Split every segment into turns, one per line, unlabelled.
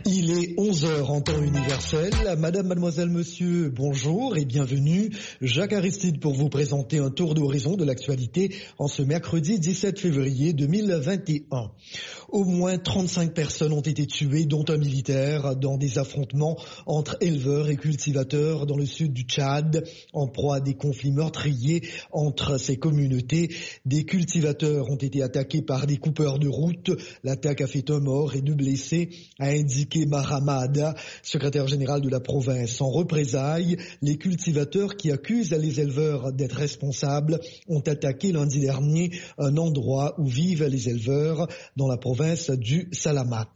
Il est 11h en temps universel. Madame, mademoiselle, monsieur, bonjour et bienvenue. Jacques Aristide pour vous présenter un tour d'horizon de l'actualité en ce mercredi 17 février 2021. Au moins 35 personnes ont été tuées, dont un militaire, dans des affrontements entre éleveurs et cultivateurs dans le sud du Tchad, en proie à des conflits meurtriers entre ces communautés. Des cultivateurs ont été attaqués par des coupeurs de route. L'attaque a fait un mort et 2 blessés, a indiqué Mahama Ada, secrétaire général de la province. En représailles, les cultivateurs qui accusent les éleveurs d'être responsables ont attaqué lundi dernier un endroit où vivent les éleveurs dans la province du Salamat.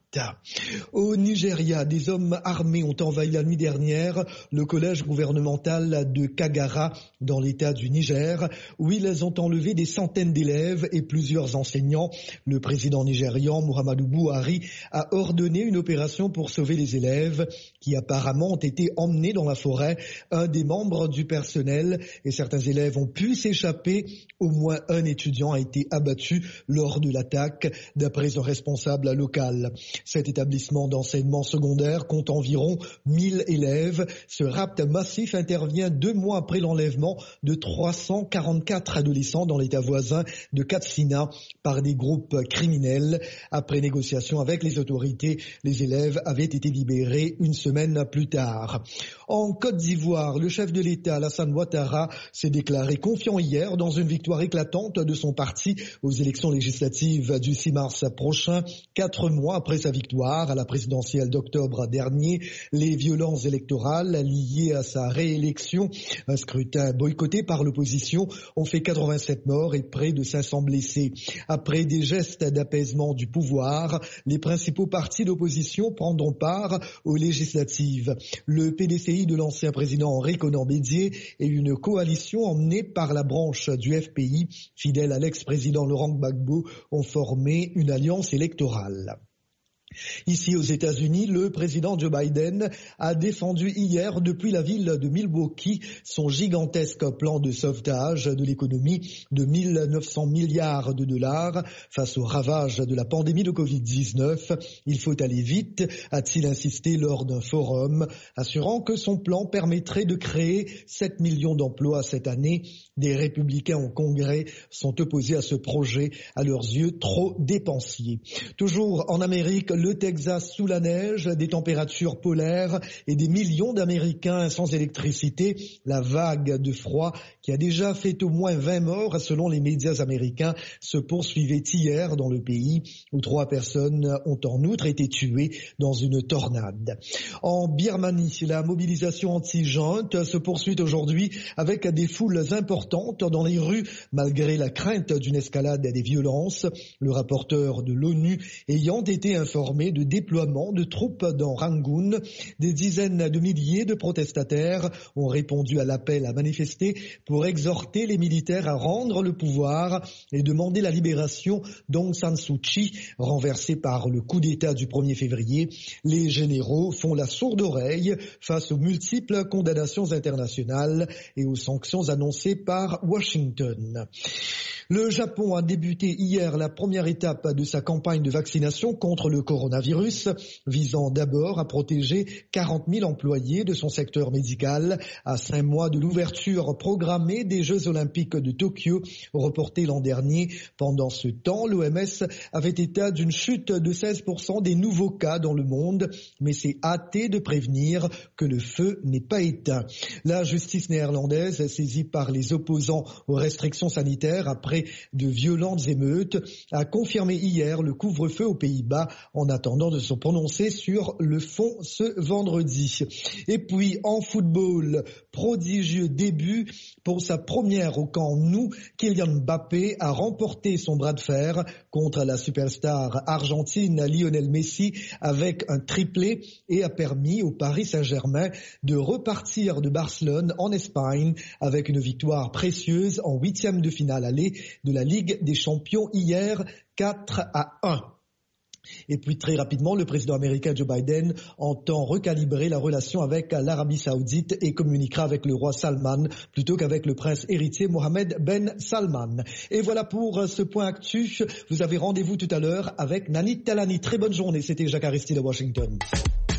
Au Nigeria, des hommes armés ont envahi la nuit dernière le collège gouvernemental de Kagara dans l'état du Niger, où ils ont enlevé des centaines d'élèves et plusieurs enseignants. Le président nigérian Muhammadu Buhari a ordonné une opération pour sauver les élèves qui apparemment ont été emmenés dans la forêt. Un des membres du personnel et certains élèves ont pu s'échapper. Au moins un étudiant a été abattu lors de l'attaque, d'après un responsable local. Cet établissement d'enseignement secondaire compte environ 1000 élèves. Ce rapt massif intervient 2 mois après l'enlèvement de 344 adolescents dans l'état voisin de Katsina par des groupes criminels. Après négociation avec les autorités, les élèves avaient été libérés 1 semaine plus tard. En Côte d'Ivoire, le chef de l'État, Alassane Ouattara, s'est déclaré confiant hier dans une victoire éclatante de son parti aux élections législatives du 6 mars prochain, 4 mois après sa victoire à la présidentielle d'octobre dernier. Les violences électorales liées à sa réélection, un scrutin boycotté par l'opposition, ont fait 87 morts et près de 500 blessés. Après des gestes d'apaisement du pouvoir, les principaux partis d'opposition prendront part aux législatives. Le PDCI de l'ancien président Henri Konan Bédié et une coalition emmenée par la branche du FPI, fidèle à l'ex-président Laurent Gbagbo, ont formé une alliance électorale. Ici aux États-Unis, le président Joe Biden a défendu hier depuis la ville de Milwaukee son gigantesque plan de sauvetage de l'économie de 1900 milliards de dollars face aux ravages de la pandémie de Covid-19. Il faut aller vite, a-t-il insisté lors d'un forum, assurant que son plan permettrait de créer 7 millions d'emplois cette année. Des républicains au Congrès sont opposés à ce projet, à leurs yeux trop dépensier. Toujours en Amérique, le Texas sous la neige, des températures polaires et des millions d'Américains sans électricité. La vague de froid qui a déjà fait au moins 20 morts selon les médias américains se poursuivait hier dans le pays où 3 personnes ont en outre été tuées dans une tornade. En Birmanie, la mobilisation anti-junte se poursuit aujourd'hui avec des foules importantes dans les rues malgré la crainte d'une escalade des violences. Le rapporteur de l'ONU ayant été informé de déploiement de troupes dans Rangoon. Des dizaines de milliers de protestataires ont répondu à l'appel à manifester pour exhorter les militaires à rendre le pouvoir et demander la libération d'Aung San Suu Kyi, renversée par le coup d'État du 1er février. Les généraux font la sourde oreille face aux multiples condamnations internationales et aux sanctions annoncées par Washington. Le Japon a débuté hier la première étape de sa campagne de vaccination contre le coronavirus, visant d'abord à protéger 40 000 employés de son secteur médical à 5 mois de l'ouverture programmée des Jeux Olympiques de Tokyo, reportés l'an dernier. Pendant ce temps, l'OMS avait état d'une chute de 16% des nouveaux cas dans le monde, mais s'est hâté de prévenir que le feu n'est pas éteint. La justice néerlandaise, saisie par les opposants aux restrictions sanitaires après de violentes émeutes, a confirmé hier le couvre-feu aux Pays-Bas en attendant de se prononcer sur le fond ce vendredi. Et puis en football, prodigieux début pour sa première au Camp Nou, Kylian Mbappé a remporté son bras de fer contre la superstar argentine Lionel Messi avec un triplé et a permis au Paris Saint-Germain de repartir de Barcelone en Espagne avec une victoire précieuse en 8e de finale aller de la Ligue des Champions hier 4-1. Et puis très rapidement, le président américain Joe Biden entend recalibrer la relation avec l'Arabie Saoudite et communiquera avec le roi Salman plutôt qu'avec le prince héritier Mohammed Ben Salman. Et voilà pour ce point actu. Vous avez rendez-vous tout à l'heure avec Nanit Talani. Très bonne journée, c'était Jacques Aristide à Washington.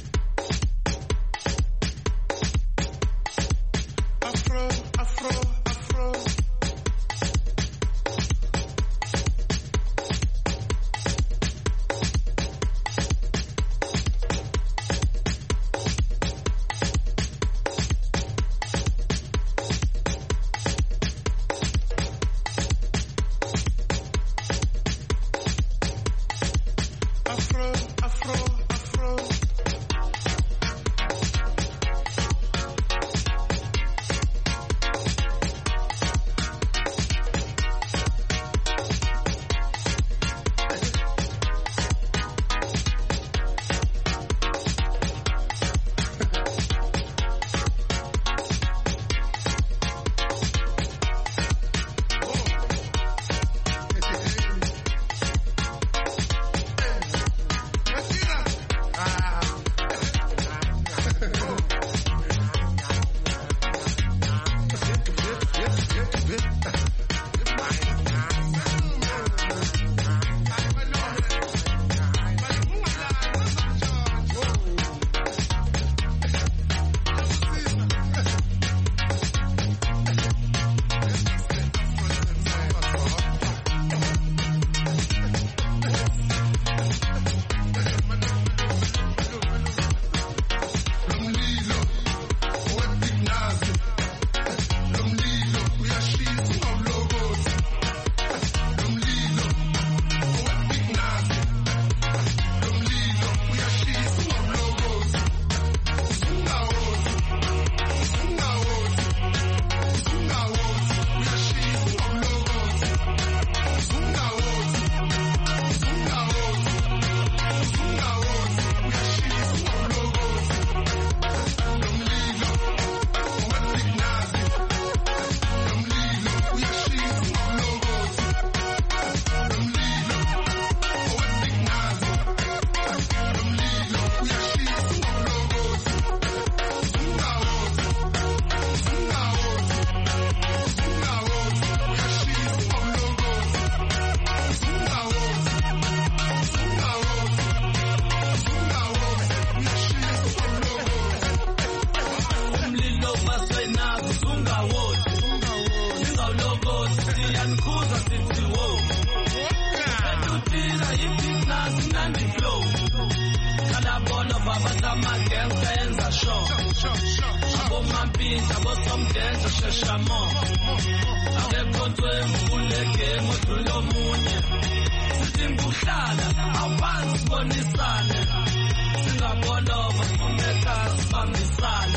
Amagenza show Abomampinda bosomdenza sheshamo Abekontwe mbuleke modulo munye Sitimbuhlala awubanzi sibonisane Singabona omeka sibambisane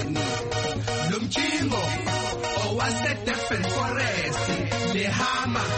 Lumchingo, Owasete Forest, Lehama.